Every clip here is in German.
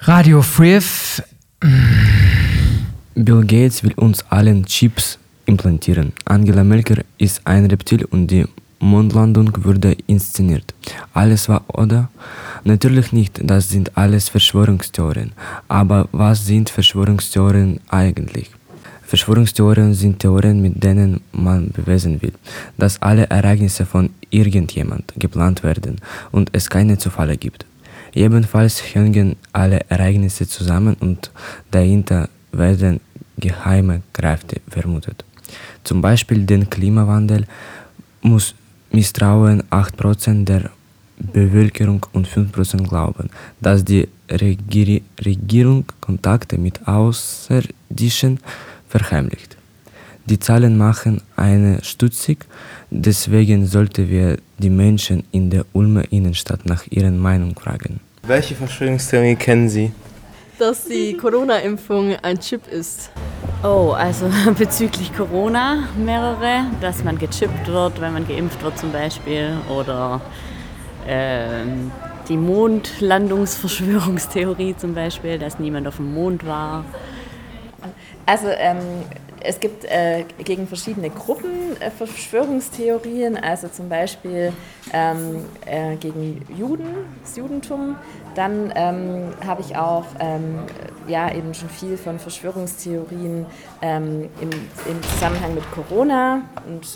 Radio Free. Bill Gates will uns allen Chips implantieren. Angela Merkel ist ein Reptil und die Mondlandung wurde inszeniert. Alles war, oder? Natürlich nicht, das sind alles Verschwörungstheorien. Aber was sind Verschwörungstheorien eigentlich? Verschwörungstheorien sind Theorien, mit denen man beweisen will, dass alle Ereignisse von irgendjemand geplant werden und es keine Zufälle gibt. Jedenfalls hängen alle Ereignisse zusammen und dahinter werden geheime Kräfte vermutet. Zum Beispiel den Klimawandel misstrauen 8% der Bevölkerung und 5% glauben, dass die Regierung Kontakte mit Außerirdischen verheimlicht. Die Zahlen machen einen stutzig, deswegen sollten wir die Menschen in der Ulmer Innenstadt nach ihrer Meinung fragen. Welche Verschwörungstheorie kennen Sie? Dass die Corona-Impfung ein Chip ist. Oh, also bezüglich Corona mehrere, dass man gechippt wird, wenn man geimpft wird zum Beispiel, oder die Mondlandungsverschwörungstheorie zum Beispiel, dass niemand auf dem Mond war. Also es gibt gegen verschiedene Gruppen Verschwörungstheorien, also zum Beispiel gegen Juden, das Judentum. Dann habe ich auch eben schon viel von Verschwörungstheorien im Zusammenhang mit Corona und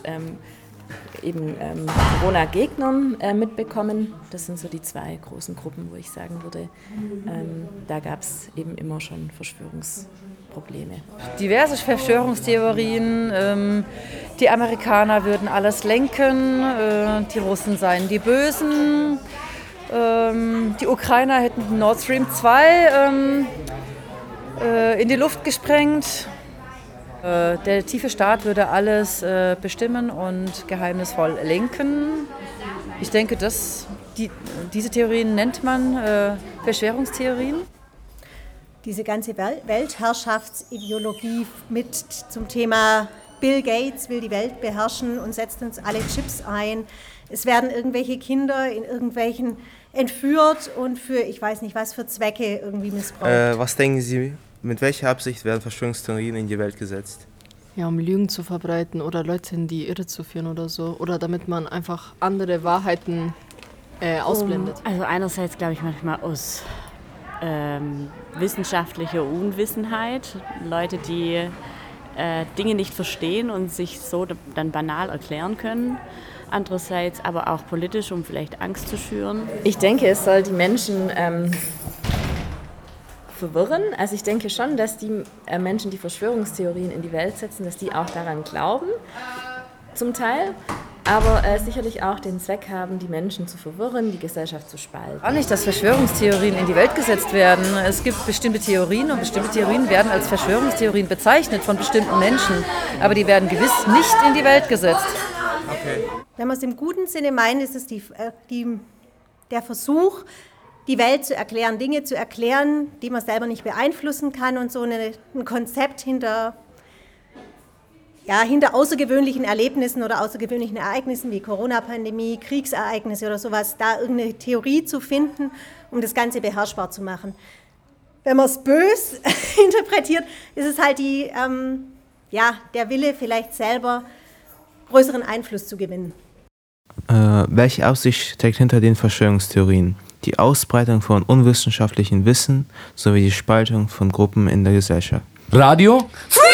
Corona-Gegnern mitbekommen. Das sind so die zwei großen Gruppen, wo ich sagen würde, da gab es eben immer schon Verschwörungsprobleme. Diverse Verschwörungstheorien, die Amerikaner würden alles lenken, die Russen seien die Bösen, die Ukrainer hätten Nord Stream 2 in die Luft gesprengt. Der tiefe Staat würde alles bestimmen und geheimnisvoll lenken. Ich denke, diese Theorien nennt man Verschwörungstheorien. Diese ganze Weltherrschaftsideologie mit zum Thema Bill Gates will die Welt beherrschen und setzt uns alle Chips ein. Es werden irgendwelche Kinder in irgendwelchen entführt und für ich weiß nicht was für Zwecke irgendwie missbraucht. Was denken Sie, mit welcher Absicht werden Verschwörungstheorien in die Welt gesetzt? Ja, um Lügen zu verbreiten oder Leute in die Irre zu führen oder so. Oder damit man einfach andere Wahrheiten ausblendet. Also einerseits glaube ich manchmal aus wissenschaftlicher Unwissenheit. Leute, die Dinge nicht verstehen und sich so dann banal erklären können. Andererseits aber auch politisch, um vielleicht Angst zu schüren. Ich denke, es soll die Menschen verwirren. Also ich denke schon, dass die Menschen, die Verschwörungstheorien in die Welt setzen, dass die auch daran glauben, zum Teil, aber sicherlich auch den Zweck haben, die Menschen zu verwirren, die Gesellschaft zu spalten. Auch nicht, dass Verschwörungstheorien in die Welt gesetzt werden. Es gibt bestimmte Theorien und bestimmte Theorien werden als Verschwörungstheorien bezeichnet von bestimmten Menschen, aber die werden gewiss nicht in die Welt gesetzt. Okay. Wenn man es im guten Sinne meint, ist es der Versuch, die Welt zu erklären, Dinge zu erklären, die man selber nicht beeinflussen kann und so ein Konzept hinter außergewöhnlichen Erlebnissen oder außergewöhnlichen Ereignissen wie Corona-Pandemie, Kriegsereignisse oder sowas, da irgendeine Theorie zu finden, um das Ganze beherrschbar zu machen. Wenn man es bös interpretiert, ist es halt der Wille, vielleicht selber größeren Einfluss zu gewinnen. Welche Absicht steckt hinter den Verschwörungstheorien? Die Ausbreitung von unwissenschaftlichem Wissen sowie die Spaltung von Gruppen in der Gesellschaft. Radio Free.